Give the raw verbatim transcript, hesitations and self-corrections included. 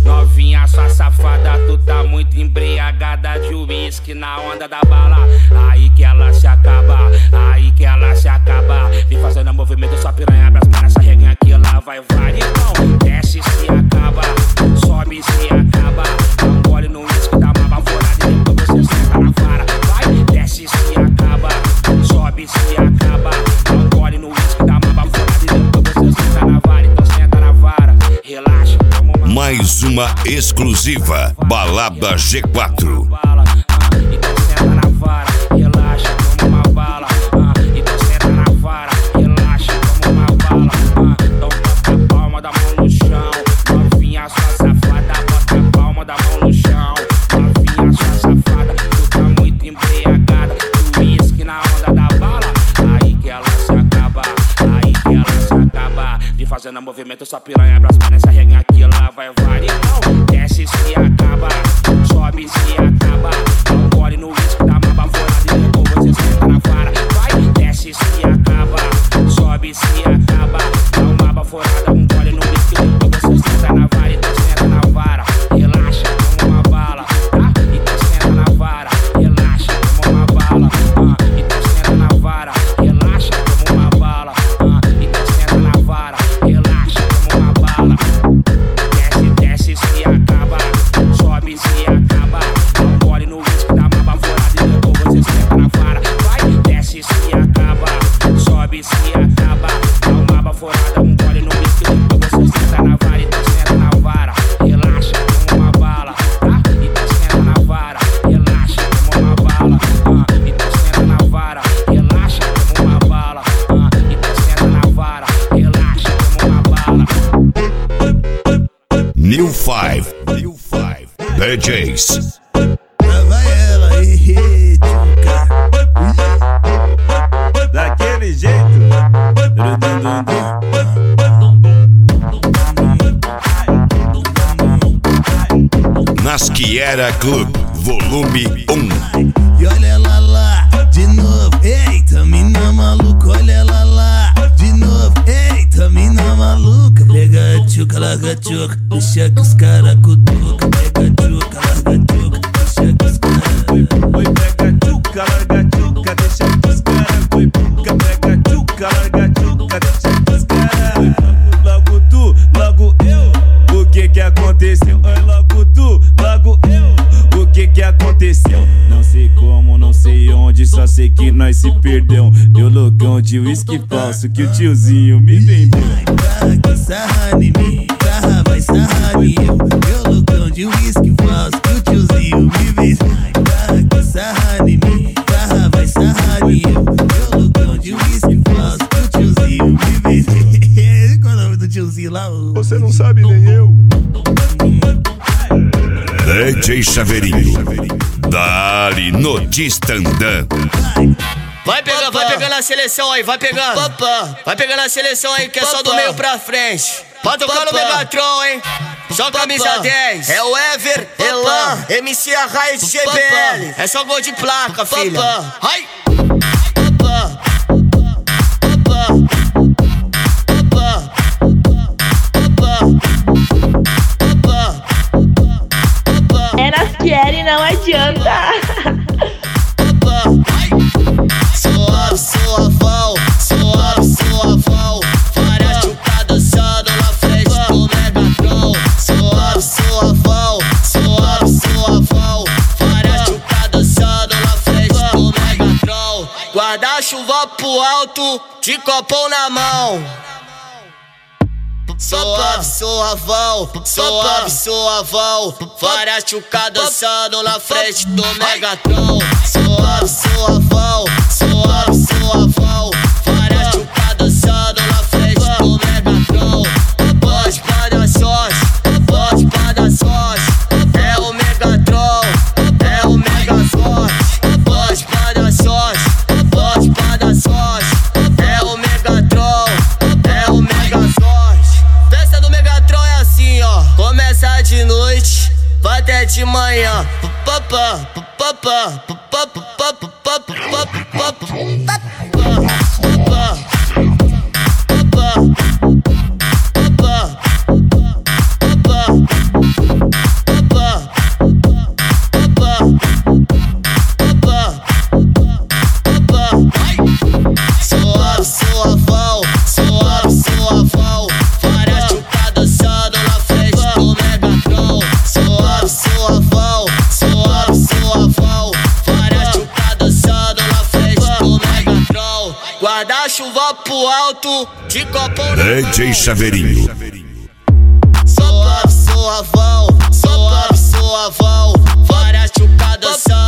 Novinha, sua safada, tu tá muito embriagada de uísque na onda da bala. Aí que ela se acaba, aí que ela se acaba. Vem fazendo movimento, sua piranha abre as pernas, essa reguinha aqui ela vai varicão. Desce se acaba, sobe se acaba. Dá um gole no uísque, dá uma baforada e depois você senta na vara. Vai, desce se acaba, sobe se acaba. Dá um gole no uísque, dá uma baforada e depois você senta na vara. Então senta na vara, relaxa. Mais uma exclusiva Balada G quatro. Então senta na vara, relaxa, toma uma bala. Então senta na vara, relaxa, toma uma bala. Então bota a palma da mão no chão. Novinha, sua safada, bota a palma da mão no chão. Novinha, sua safada, tu tá muito embriagada do uísque na onda da bala. Aí que ela se acaba, aí que ela se acaba. De fazendo movimento, sua piranha abre as pernas, essa reguinha aqui ela vai varicão. Desce se acaba, sobe se acaba. Dá um gole no uísque, dá uma baforada e depois você senta na vara. Vai, desce se acaba, sobe se acaba. Dá uma baforada, um gole no uísque, depois você senta na vara. Então senta na vara, relaxa, toma uma bala, tá? Então senta na vara, relaxa, toma uma bala. Então senta na vara, relaxa, toma uma bala. Então senta na vara, relaxa, toma uma bala. Desce, desce, se acaba, sobe, se acaba. Dá um gole no uísque, dá uma baforada e depois você senta na vara. Vai, desce, se acaba, sobe, se acaba. Dá uma baforada, um gole no uísque, depois você senta na vara. Então senta na vara, relaxa, toma uma bala, tá? Então senta na vara, relaxa, toma uma bala. Então senta na vara, relaxa, toma uma bala. Então senta na vara, relaxa, toma uma bala. New Five, New Five D Js. Lá vai ela aí, tchuca. Daquele jeito. Nasquiera Club, volume um. E olha ela lá, de novo. Eita, mina maluca, olha ela lá, de novo. Eita, mina maluca. Pega a tchuca, larga a tchuca, deixa que os cara cutuca. Pega a tchuca, larga a tchuca, deixa que os cara. Oi, pega a tchuca, larga a tchuca, deixa que os cara. Oi, pega a tchuca, larga a tchuca, deixa que os cara. Logo tu, logo eu, o que que aconteceu? Oi, logo tu, logo eu, o que que aconteceu? Não sei como, não sei onde, só sei que nós se perdeu. Eu loucão de uísque falso que o tiozinho me vendeu. Vai, que sarra em mim, sarra, vai sarrar em eu. Eu loucão de uísque falso que o tiozinho me vendeu. Vai, que sarra em mim, sarra, vai sarrar em eu. Eu loucão de uísque falso que o tiozinho me vendeu. Qual é o nome do tiozinho lá? Você não sabe nem eu. D J Chaveirinho, dali no Distandã. Vai pegando, vai pegando a seleção aí, vai pegando. Vai pegando a seleção aí que é só do meio pra frente. Pode tocar no Megatron, hein? Só camisa dez. É o Ever, Elan, M C Arraia de G B L. É só gol de placa, filha. Ai! É Nasquiera e não adianta. Suave, suavão, suave, suavão. Várias chucadas dançando na frente do Megatron. Suave, suavão, suave, suavão. Várias chucadas dançando na frente do Megatron. Guarda-chuva pro alto, de copão na mão. Suave, suavão, suave, suavão. Várias chucadas dançando na frente do Megatron. Suave, suavão, suave, suavão. Várias chucadas dançando na frente do Megatron. Pode pra dar sorte, pode pra dar sorte. É o Megatron, é o Megazord. Pode pra dar sorte, pode pra dar sorte. É o Megatron, é o Megazord. Festa do Megatron é assim, ó. Começa de noite, vai até de manhã. Papá, papá, papá, papá, papá, papá, papá. alto, de copo na D J Chaveirinho. Suave, suavão, suave, suavão, várias chucadas são